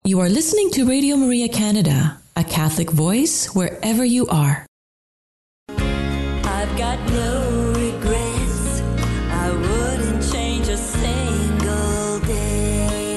You are listening to Radio Maria Canada, a Catholic voice wherever you are. I've got no regrets. I wouldn't change a single day.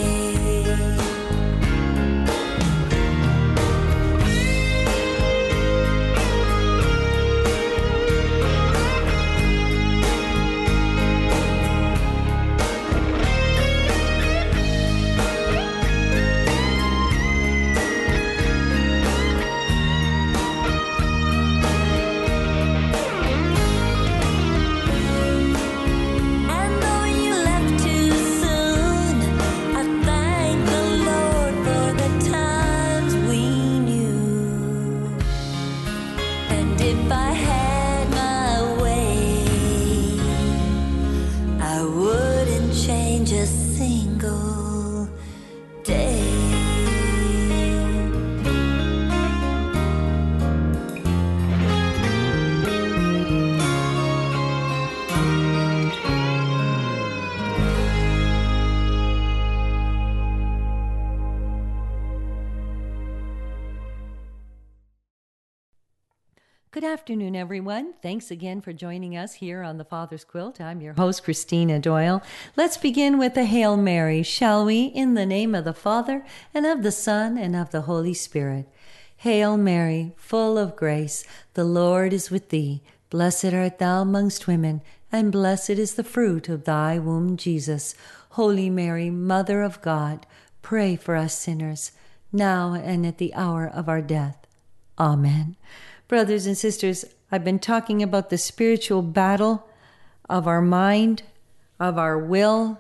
Good afternoon, everyone. Thanks again for joining us here on the Father's Quilt. I'm your host, Christina Doyle. Let's begin with the Hail Mary, shall we? In the name of the Father, and of the Son, and of the Holy Spirit. Hail Mary, full of grace, the Lord is with thee. Blessed art thou amongst women, and blessed is the fruit of thy womb, Jesus. Holy Mary, Mother of God, pray for us sinners, now and at the hour of our death. Amen. Brothers and sisters, I've been talking about the spiritual battle of our mind, of our will,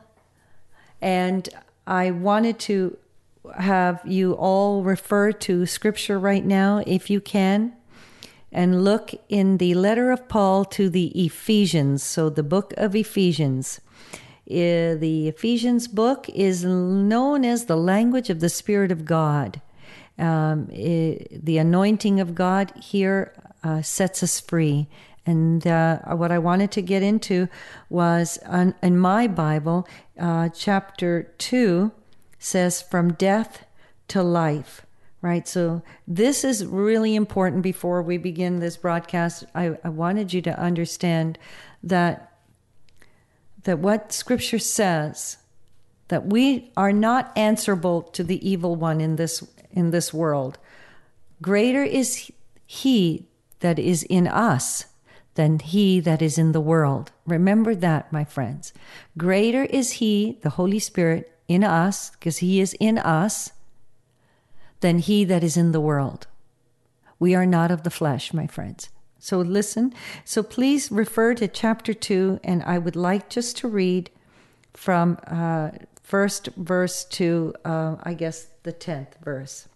and I wanted to have you all refer to Scripture right now, if you can, and look in the letter of Paul to the Ephesians, so the book of Ephesians. The Ephesians book is known as the language of the Spirit of God. The anointing of God here sets us free. And what I wanted to get into was, in my Bible, chapter 2 says, from death to life, right? So this is really important. Before we begin this broadcast, I wanted you to understand that what Scripture says, that we are not answerable to the evil one in this world. Greater is he that is in us than he that is in the world. Remember that, my friends. Greater is he, the Holy Spirit, in us, because he is in us, than he that is in the world. We are not of the flesh, my friends. So listen. So please refer to chapter 2, and I would like just to read from first verse to, the 10th verse.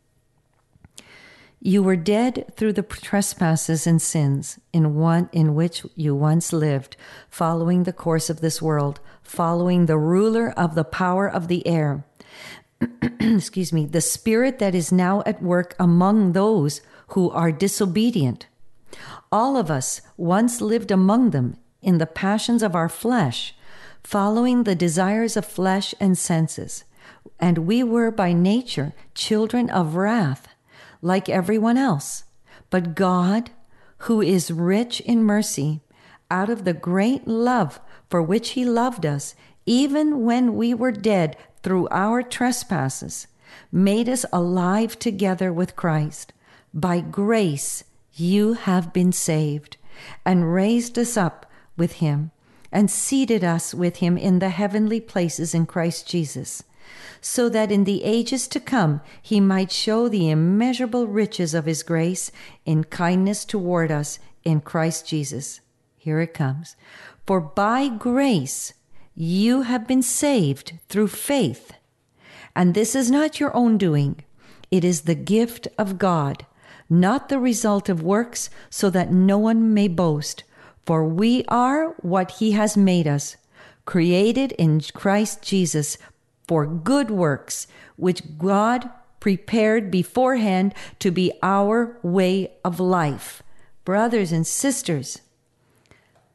You were dead through the trespasses and sins in which you once lived, following the course of this world, following the ruler of the power of the air. Excuse me, the spirit that is now at work among those who are disobedient. All of us once lived among them in the passions of our flesh, following the desires of flesh and senses. And we were by nature children of wrath, like everyone else. But God, who is rich in mercy, out of the great love for which he loved us, even when we were dead through our trespasses, made us alive together with Christ. By grace you have been saved, and raised us up with him, and seated us with him in the heavenly places in Christ Jesus, so that in the ages to come he might show the immeasurable riches of his grace in kindness toward us in Christ Jesus. Here it comes. For by grace you have been saved through faith. And this is not your own doing. It is the gift of God, not the result of works, so that no one may boast. For we are what he has made us, created in Christ Jesus for good works, which God prepared beforehand to be our way of life. Brothers and sisters,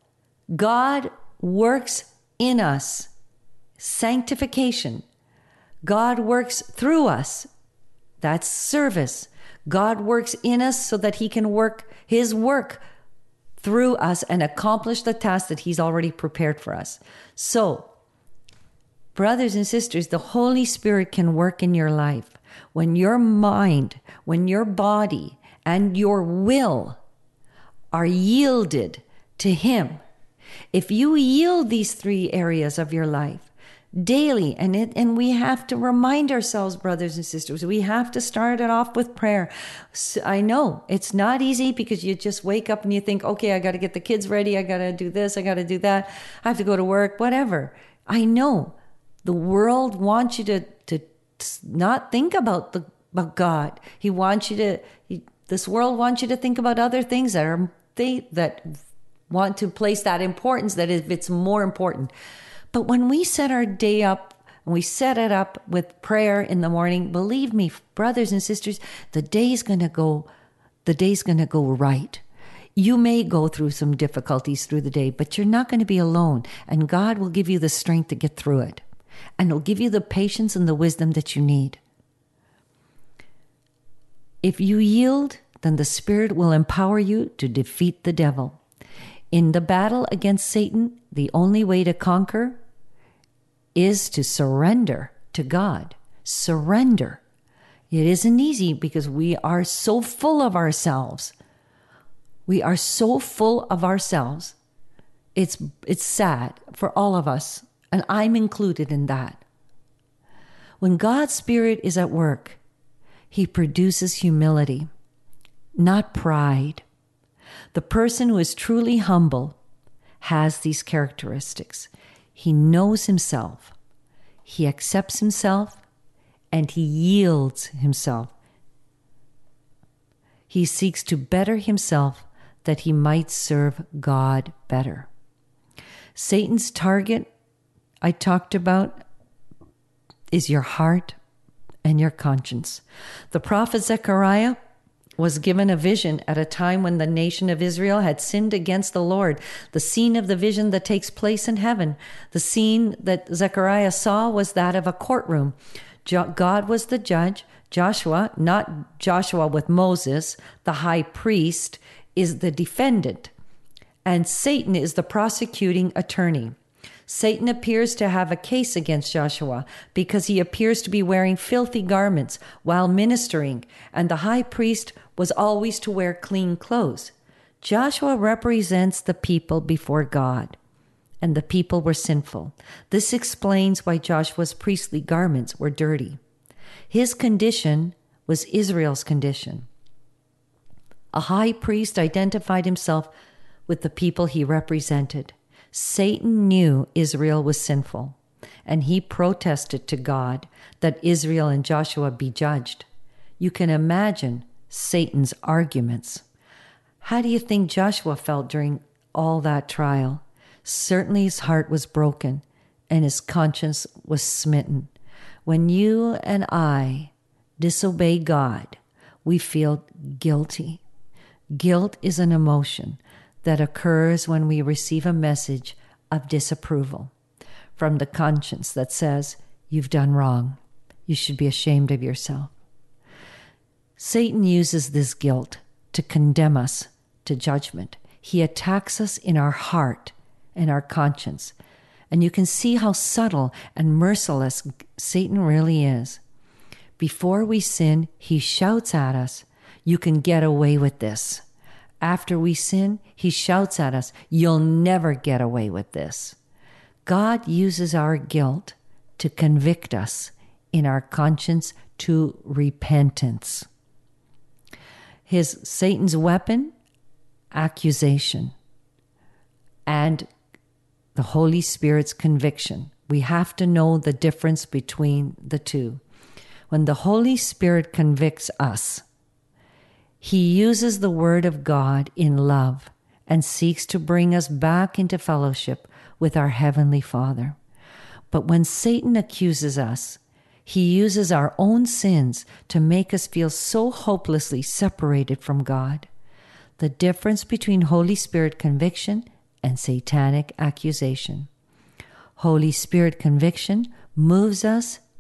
God works in us sanctification. God works through us. That's service. God works in us so that he can work his work through us and accomplish the task that he's already prepared for us. So, brothers and sisters, the Holy Spirit can work in your life when your mind, when your body, and your will are yielded to him. If you yield these 3 areas of your life daily, and we have to remind ourselves, brothers and sisters, we have to start it off with prayer. So I know it's not easy because you just wake up and you think, okay, I got to get the kids ready. I got to do this. I got to do that. I have to go to work, whatever. I know the world wants you to not think about God. He wants you to, this world wants you to think about other things that want to place that importance, that if it's more important. But when we set our day up and we set it up with prayer in the morning, believe me, brothers and sisters, the day's going to go right. You may go through some difficulties through the day, but you're not going to be alone. And God will give you the strength to get through it. And he'll give you the patience and the wisdom that you need. If you yield, then the Spirit will empower you to defeat the devil. In the battle against Satan, the only way to conquer is to surrender to God. Surrender. It isn't easy because we are so full of ourselves. We are so full of ourselves. It's sad for all of us, and I'm included in that. When God's Spirit is at work, he produces humility, not pride. The person who is truly humble has these characteristics. He knows himself, he accepts himself, and he yields himself. He seeks to better himself that he might serve God better. Satan's target, I talked about, is your heart and your conscience. The prophet Zechariah was given a vision at a time when the nation of Israel had sinned against the Lord. The scene of the vision that takes place in heaven, the scene that Zechariah saw was that of a courtroom. God was the judge. Joshua, not Joshua with Moses, the high priest, is the defendant. And Satan is the prosecuting attorney. Satan appears to have a case against Joshua because he appears to be wearing filthy garments while ministering, and the high priest was always to wear clean clothes. Joshua represents the people before God, and the people were sinful. This explains why Joshua's priestly garments were dirty. His condition was Israel's condition. A high priest identified himself with the people he represented. Satan knew Israel was sinful, and he protested to God that Israel and Joshua be judged. You can imagine Satan's arguments. How do you think Joshua felt during all that trial? Certainly his heart was broken, and his conscience was smitten. When you and I disobey God, we feel guilty. Guilt is an emotion that occurs when we receive a message of disapproval from the conscience that says, you've done wrong. You should be ashamed of yourself. Satan uses this guilt to condemn us to judgment. He attacks us in our heart and our conscience. And you can see how subtle and merciless Satan really is. Before we sin, he shouts at us, you can get away with this. After we sin, he shouts at us, you'll never get away with this. God uses our guilt to convict us in our conscience to repentance. Satan's weapon, accusation, and the Holy Spirit's conviction. We have to know the difference between the two. When the Holy Spirit convicts us, he uses the Word of God in love and seeks to bring us back into fellowship with our Heavenly Father. But when Satan accuses us, he uses our own sins to make us feel so hopelessly separated from God. The difference between Holy Spirit conviction and satanic accusation. Holy Spirit conviction moves us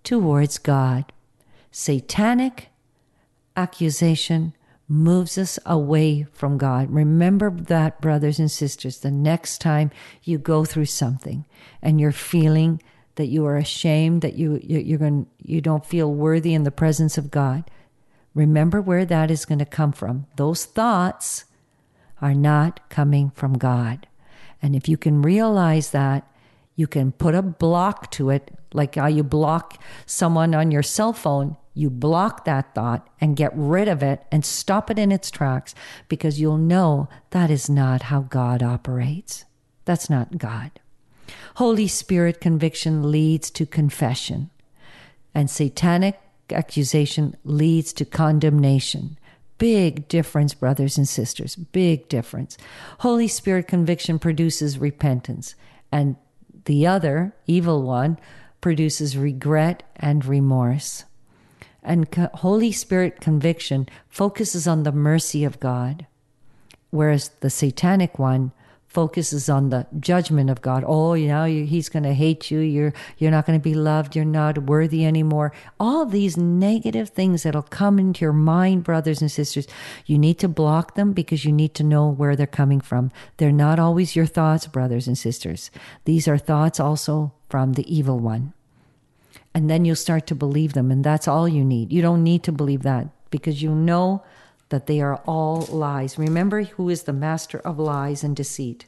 towards God. Satanic accusation moves us away from God. Remember that, brothers and sisters, the next time you go through something and you're feeling that you are ashamed, that you don't feel worthy in the presence of God, remember where that is going to come from. Those thoughts are not coming from God. And if you can realize that, you can put a block to it, like how you block someone on your cell phone. You block that thought and get rid of it and stop it in its tracks, because you'll know that is not how God operates. That's not God. Holy Spirit conviction leads to confession, and satanic accusation leads to condemnation. Big difference, brothers and sisters, big difference. Holy Spirit conviction produces repentance, and the other, evil one, produces regret and remorse. And Holy Spirit conviction focuses on the mercy of God, whereas the satanic one focuses on the judgment of God. Oh, he's going to hate you. You're not going to be loved. You're not worthy anymore. All these negative things that'll come into your mind, brothers and sisters, you need to block them, because you need to know where they're coming from. They're not always your thoughts, brothers and sisters. These are thoughts also from the evil one. And then you'll start to believe them, and that's all you need. You don't need to believe that, because you know that they are all lies. Remember who is the master of lies and deceit.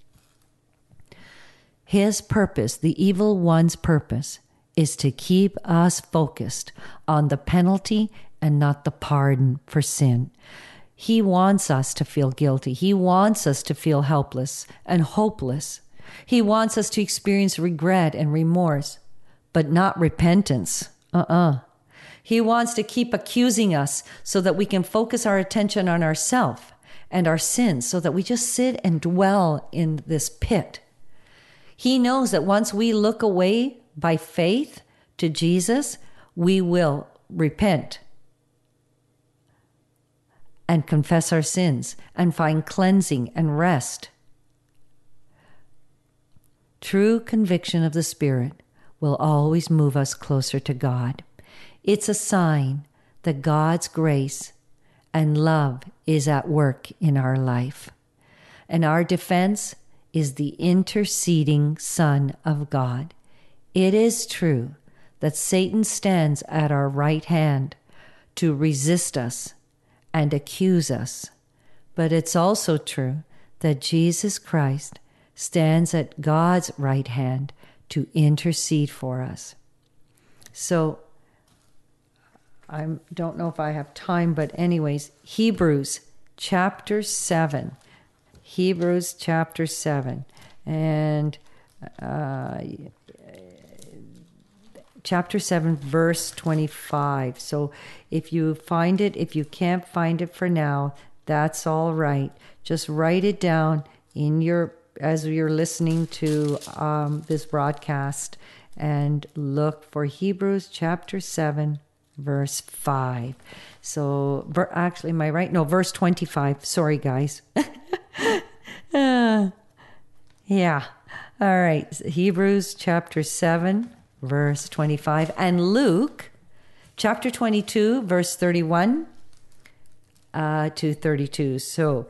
His purpose, the evil one's purpose, is to keep us focused on the penalty and not the pardon for sin. He wants us to feel guilty. He wants us to feel helpless and hopeless. He wants us to experience regret and remorse, but not repentance. He wants to keep accusing us so that we can focus our attention on ourselves and our sins, so that we just sit and dwell in this pit. He knows that once we look away by faith to Jesus, we will repent and confess our sins and find cleansing and rest. True conviction of the Spirit will always move us closer to God. It's a sign that God's grace and love is at work in our life. And our defense is the interceding Son of God. It is true that Satan stands at our right hand to resist us and accuse us. But it's also true that Jesus Christ stands at God's right hand to intercede for us. So, I don't know if I have time, but anyways, Hebrews chapter 7. Hebrews chapter 7. And chapter 7, verse 25. So if you find it, if you can't find it for now, that's all right. Just write it down in your, as you're listening to this broadcast, and look for Hebrews chapter 7, verse 5. So actually, am I right? No, verse 25. Sorry, guys. Yeah. All right. Hebrews chapter 7, verse 25. And Luke chapter 22, verse 31 to 32. So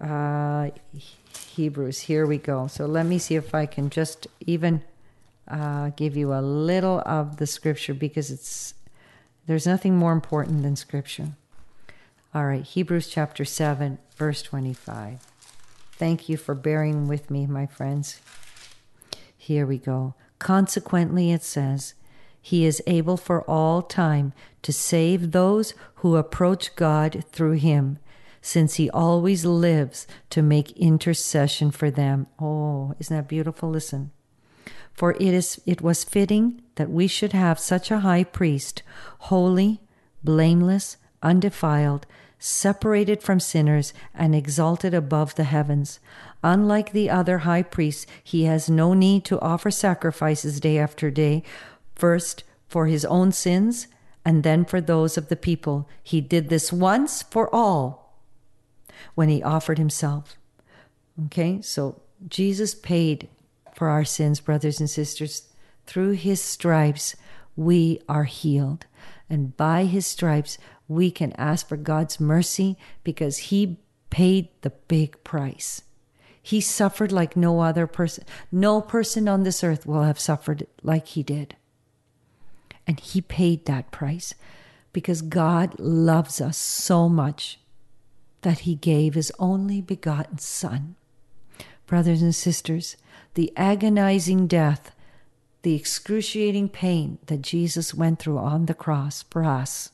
Hebrews, here we go. So let me see if I can just even give you a little of the scripture, because there's nothing more important than scripture. All right, Hebrews chapter 7, verse 25. Thank you for bearing with me, my friends. Here we go. Consequently, it says, He is able for all time to save those who approach God through Him, since He always lives to make intercession for them. Oh, isn't that beautiful? Listen. For it was fitting that we should have such a high priest, holy, blameless, undefiled, separated from sinners, and exalted above the heavens. Unlike the other high priests, he has no need to offer sacrifices day after day, first for his own sins and then for those of the people. He did this once for all when he offered himself. Okay, so Jesus paid for our sins, brothers and sisters. Through his stripes, we are healed. And by his stripes, we can ask for God's mercy because he paid the big price. He suffered like no other person. No person on this earth will have suffered like he did. And he paid that price because God loves us so much that he gave his only begotten Son. Brothers and sisters, the agonizing death, the excruciating pain that Jesus went through on the cross for us,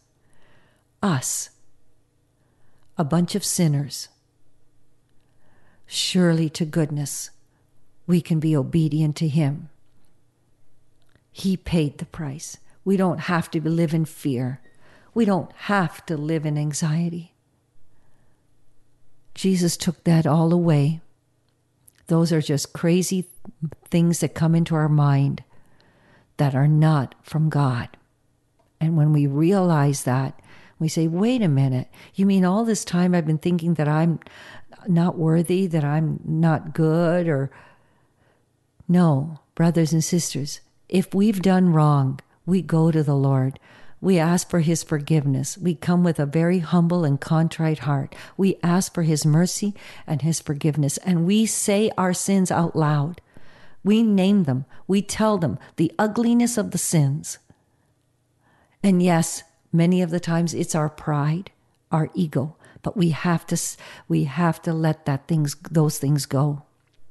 a bunch of sinners, surely to goodness, we can be obedient to him. He paid the price. We don't have to live in fear. We don't have to live in anxiety. Jesus took that all away. Those are just crazy things that come into our mind that are not from God. And when we realize that, we say, wait a minute, you mean all this time I've been thinking that I'm not worthy, that I'm not good, or... No, brothers and sisters, if we've done wrong, we go to the Lord. We ask for his forgiveness. We come with a very humble and contrite heart. We ask for his mercy and his forgiveness, and we say our sins out loud. We name them. We tell them the ugliness of the sins. And yes, many of the times it's our pride, our ego, but we have to let those things go.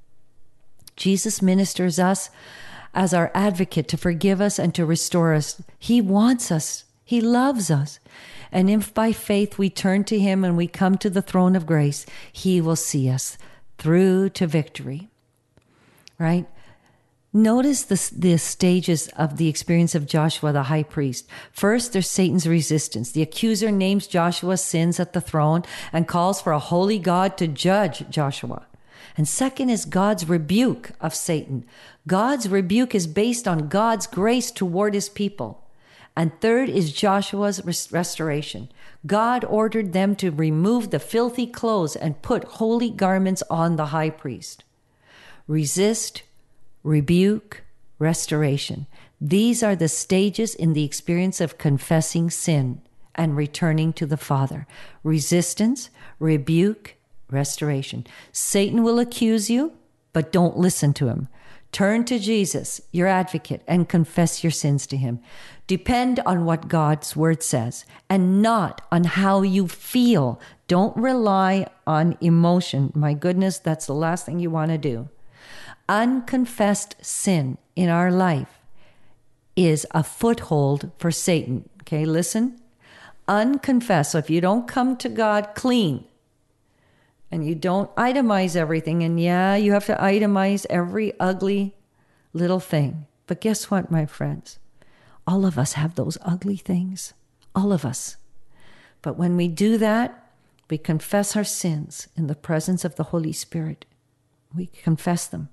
Jesus ministers us as our advocate to forgive us and to restore us. He wants us. He loves us. And if by faith we turn to him and we come to the throne of grace, he will see us through to victory. Right? Notice the stages of the experience of Joshua the high priest. First, there's Satan's resistance. The accuser names Joshua's sins at the throne and calls for a holy God to judge Joshua. And second is God's rebuke of Satan. God's rebuke is based on God's grace toward his people. And third is Joshua's restoration. God ordered them to remove the filthy clothes and put holy garments on the high priest. Resist, rebuke, restoration. These are the stages in the experience of confessing sin and returning to the Father. Resistance, rebuke, restoration. Satan will accuse you, but don't listen to him. Turn to Jesus, your advocate, and confess your sins to him. Depend on what God's word says and not on how you feel. Don't rely on emotion. My goodness, that's the last thing you want to do. Unconfessed sin in our life is a foothold for Satan. Okay, listen. Unconfessed. So if you don't come to God clean, and you don't itemize everything. And yeah, you have to itemize every ugly little thing. But guess what, my friends? All of us have those ugly things. All of us. But when we do that, we confess our sins in the presence of the Holy Spirit. We confess them.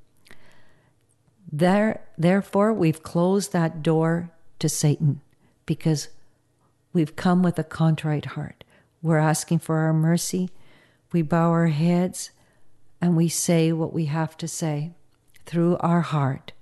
Therefore, we've closed that door to Satan because we've come with a contrite heart. We're asking for our mercy. We bow our heads and we say what we have to say through our heart.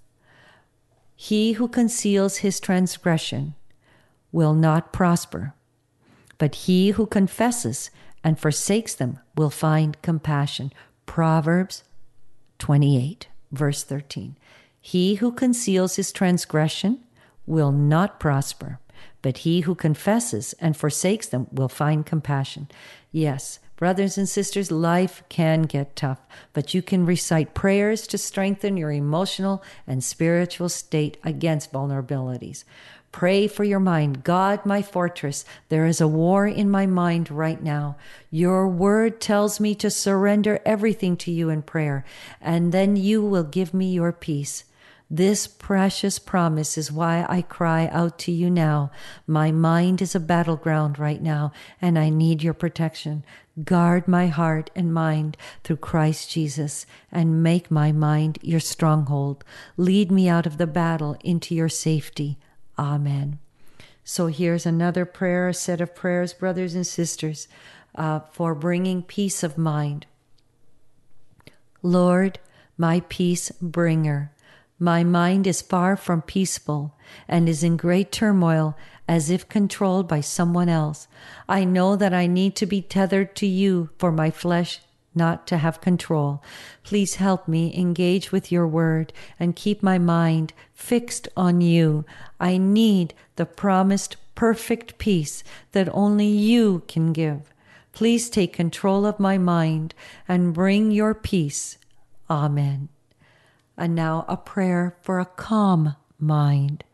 He who conceals his transgression will not prosper, but he who confesses and forsakes them will find compassion. Proverbs 28, verse 13. He who conceals his transgression will not prosper, but he who confesses and forsakes them will find compassion. Yes, brothers and sisters, life can get tough, but you can recite prayers to strengthen your emotional and spiritual state against vulnerabilities. Pray for your mind. God, my fortress, there is a war in my mind right now. Your word tells me to surrender everything to you in prayer, and then you will give me your peace. This precious promise is why I cry out to you now. My mind is a battleground right now, and I need your protection. Guard my heart and mind through Christ Jesus, and make my mind your stronghold. Lead me out of the battle into your safety. Amen. So here's another prayer, a set of prayers, brothers and sisters, for bringing peace of mind. Lord, my peace bringer, My mind is far from peaceful and is in great turmoil as if controlled by someone else. I know that I need to be tethered to you for my flesh not to have control. Please help me engage with your word and keep my mind fixed on you. I need the promised perfect peace that only you can give. Please take control of my mind and bring your peace. Amen. And now a prayer for a calm mind.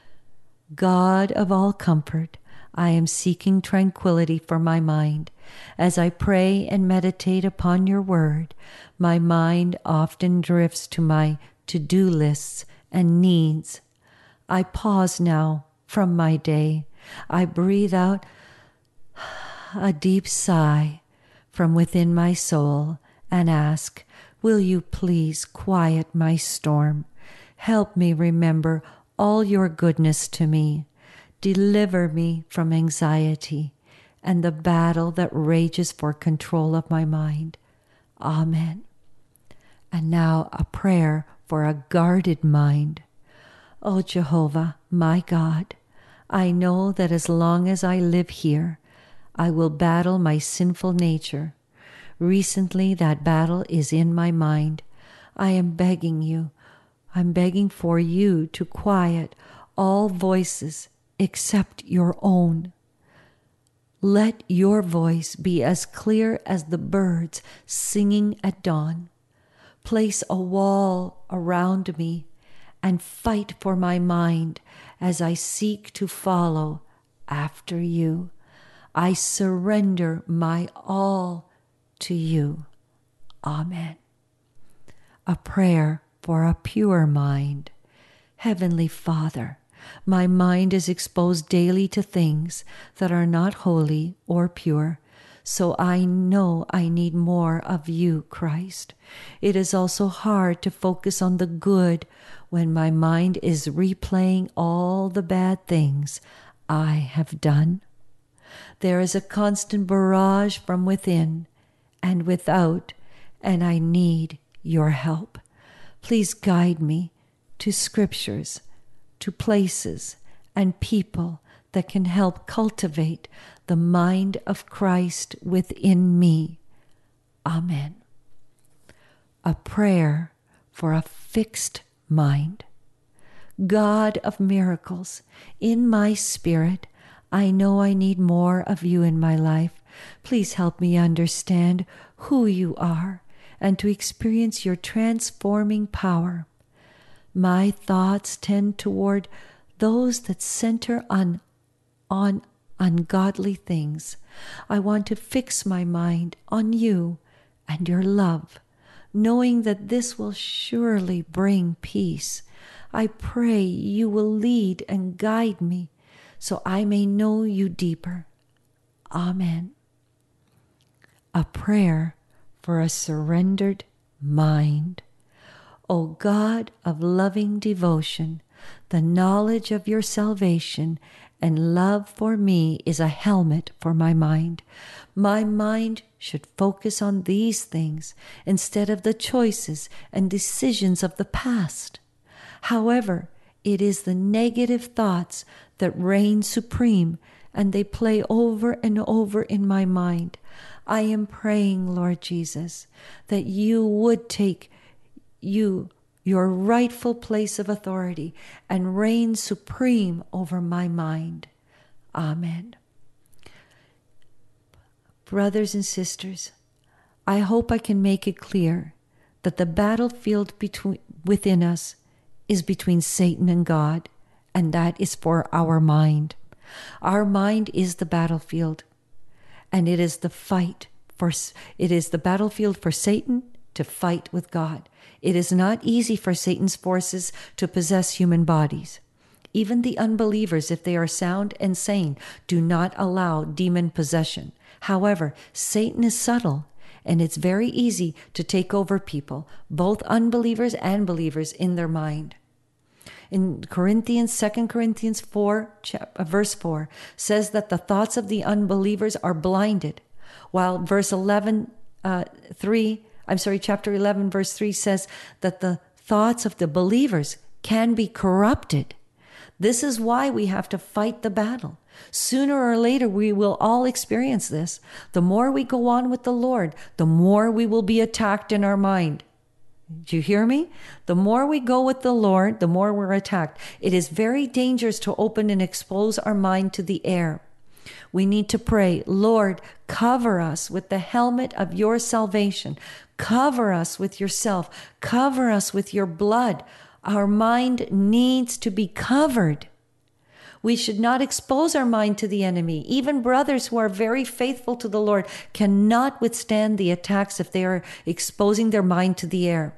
God of all comfort, I am seeking tranquility for my mind. As I pray and meditate upon your word, my mind often drifts to my to-do lists and needs. I pause now from my day. I breathe out a deep sigh from within my soul and ask, will you please quiet my storm? Help me remember all your goodness to me. Deliver me from anxiety and the battle that rages for control of my mind. Amen. And now a prayer for a guarded mind. O Jehovah, my God, I know that as long as I live here, I will battle my sinful nature. Recently, that battle is in my mind. I am begging for you to quiet all voices except your own. Let your voice be as clear as the birds singing at dawn. Place a wall around me and fight for my mind as I seek to follow after you. I surrender my all to you. Amen. A prayer for a pure mind. Heavenly Father, my mind is exposed daily to things that are not holy or pure, so I know I need more of you, Christ. It is also hard to focus on the good when my mind is replaying all the bad things I have done. There is a constant barrage from within and without, and I need your help. Please guide me to scriptures, to places and people that can help cultivate the mind of Christ within me. Amen. A prayer for a fixed mind. God of miracles, in my spirit, I know I need more of you in my life. Please help me understand who you are and to experience your transforming power. My thoughts tend toward those that center on ungodly things. I want to fix my mind on you and your love, knowing that this will surely bring peace. I pray you will lead and guide me so I may know you deeper. Amen. A prayer for a surrendered mind. O God of loving devotion, the knowledge of your salvation and love for me is a helmet for my mind. My mind should focus on these things instead of the choices and decisions of the past. However, it is the negative thoughts that reign supreme, and they play over and over in my mind. I am praying, Lord Jesus, that you would take your rightful place of authority and reign supreme over my mind. Amen. Brothers and sisters, I hope I can make it clear that the battlefield within us is between Satan and God, and that is for our mind. Our mind is the battlefield, and it is the battlefield for Satan to fight with God. It is not easy for Satan's forces to possess human bodies. Even the unbelievers, if they are sound and sane, do not allow demon possession. However, Satan is subtle, and it's very easy to take over people, both unbelievers and believers, in their mind. In 2 Corinthians 4, verse 4, says that the thoughts of the unbelievers are blinded, while chapter 11, verse 3 says that the thoughts of the believers can be corrupted. This is why we have to fight the battle. Sooner or later, we will all experience this. The more we go on with the Lord, the more we will be attacked in our mind. Do you hear me? The more we go with the Lord, the more we're attacked. It is very dangerous to open and expose our mind to the air. We need to pray, Lord, cover us with the helmet of your salvation. Cover us with yourself. Cover us with your blood. Our mind needs to be covered. We should not expose our mind to the enemy. Even brothers who are very faithful to the Lord cannot withstand the attacks if they are exposing their mind to the air.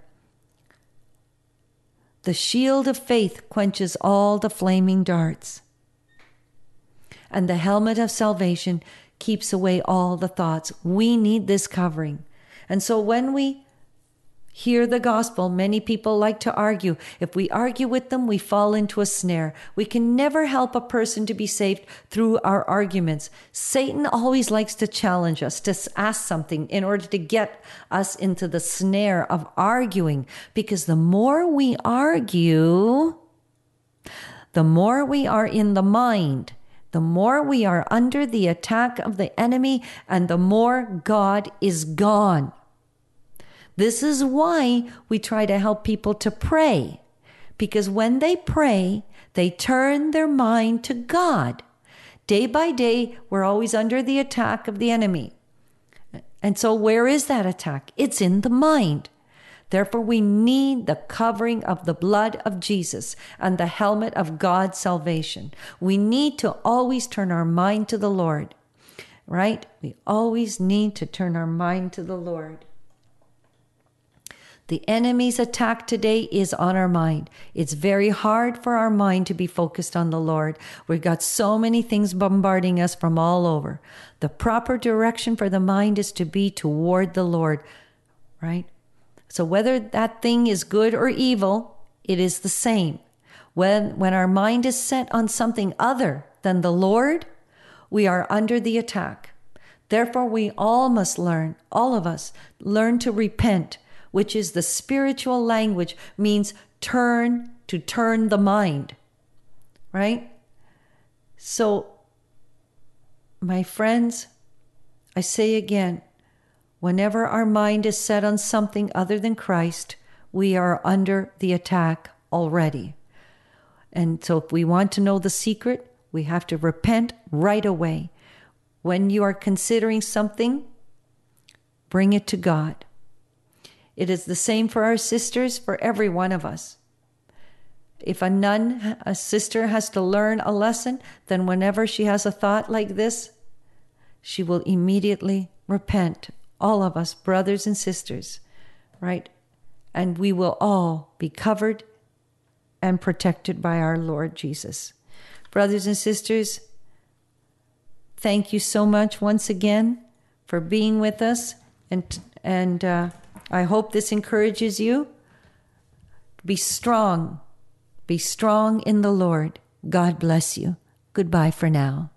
The shield of faith quenches all the flaming darts. And the helmet of salvation keeps away all the thoughts. We need this covering. And so when we hear the gospel, many people like to argue. If we argue with them, we fall into a snare. We can never help a person to be saved through our arguments. Satan always likes to challenge us, to ask something in order to get us into the snare of arguing. Because the more we argue, the more we are in the mind, the more we are under the attack of the enemy, and the more God is gone. This is why we try to help people to pray, because when they pray, they turn their mind to God. Day by day, we're always under the attack of the enemy. And so where is that attack? It's in the mind. Therefore, we need the covering of the blood of Jesus and the helmet of God's salvation. We need to always turn our mind to the Lord, right? We always need to turn our mind to the Lord. The enemy's attack today is on our mind. It's very hard for our mind to be focused on the Lord. We've got so many things bombarding us from all over. The proper direction for the mind is to be toward the Lord, right? So whether that thing is good or evil, it is the same. When our mind is set on something other than the Lord, we are under the attack. Therefore, we all must learn, all of us, learn to repent, which is the spiritual language, means turn the mind, right? So, my friends, I say again, whenever our mind is set on something other than Christ, we are under the attack already. And so if we want to know the secret, we have to repent right away. When you are considering something, bring it to God. It is the same for our sisters, for every one of us. If a sister has to learn a lesson, then whenever she has a thought like this, she will immediately repent. All of us, brothers and sisters, right? And we will all be covered and protected by our Lord Jesus. Brothers and sisters, thank you so much once again for being with us, and I hope this encourages you. Be strong. Be strong in the Lord. God bless you. Goodbye for now.